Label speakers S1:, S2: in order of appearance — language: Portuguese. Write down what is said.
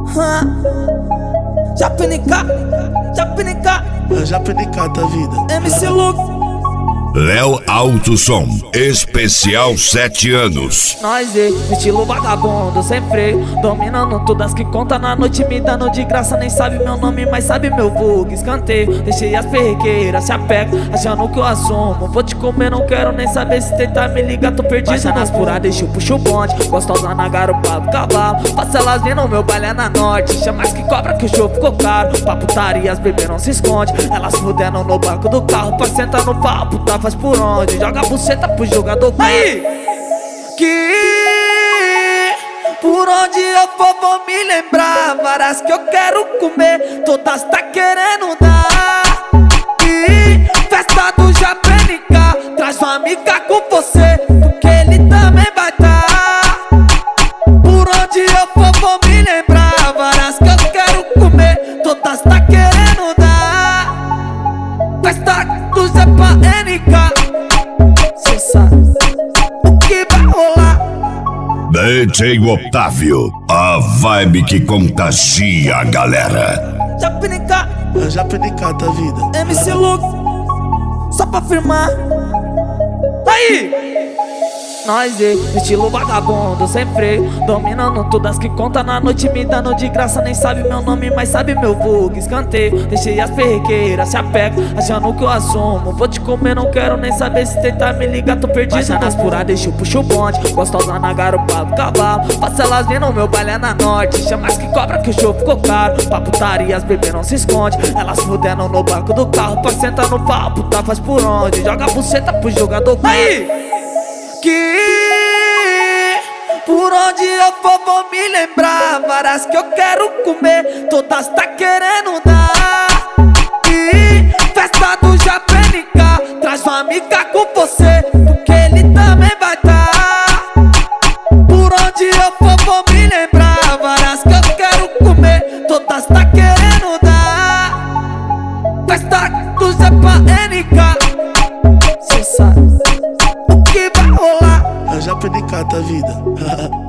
S1: Japenicata vida.
S2: MC Luke.
S3: Léo Alto Som, especial 7 anos.
S2: Nós estilo vagabundo, sem freio, dominando todas que conta na noite, me dando de graça. Nem sabe meu nome, mas sabe meu vulgo. Escanteio, deixei as perrequeiras, se apega, achando que eu assumo. Vou te comer, não quero nem saber, se tentar me ligar, tô perdido. Baixa nas puradas, deixa eu puxo o bonde, gostosa na garupa do cavalo. Faça elas vindo, meu baile é na norte, chama mais que cobra que o show ficou caro. Pra putaria as bebês não se esconde, elas fudendo no banco do carro. Pra sentar no papo, tá, faz por onde? Joga a buceta pro jogador. Aí! Que por onde eu for vou me lembrar, várias que eu quero comer, todas tá querendo dar. E festa do Japenica, traz uma amiga com você, porque ele também vai dar. Por onde eu for vou me lembrar, várias que eu quero comer, todas tá querendo dar. Festa do Japenica, cê sabe o que vai rolar.
S3: DJ Otávio, a vibe que contagia a galera.
S1: Japenicata vida.
S2: MC Luke, só pra firmar. Aí! Nós estilo vagabundo, sem freio, dominando todas que conta na noite, me dando de graça. Nem sabe meu nome, mas sabe meu vulgo. Escanteio, deixei as perrequeiras, se apega, achando que eu assumo. Vou te comer, não quero nem saber, se tentar me ligar, tô perdido. Baixa nas puradas, deixa eu puxo o bonde, gostosa na garupa do cavalo. Faça elas vindo, meu baile é na norte, chama mais que cobra que o show ficou caro. Pra putaria as bebês não se esconde, elas fudendo no banco do carro. Pra sentar no papo, tá, faz por onde? Joga a buceta pro jogador. Aí! Que por onde eu for vou me lembrar, várias que eu quero comer, todas tá querendo dar. E festa do Japenica, traz uma amiga com você, porque ele também vai dar. Por onde eu for vou me lembrar, várias que eu quero comer, todas tá querendo dar. Festa do Japenica, cê sabe o que vai rolar.
S1: Japenicata vida.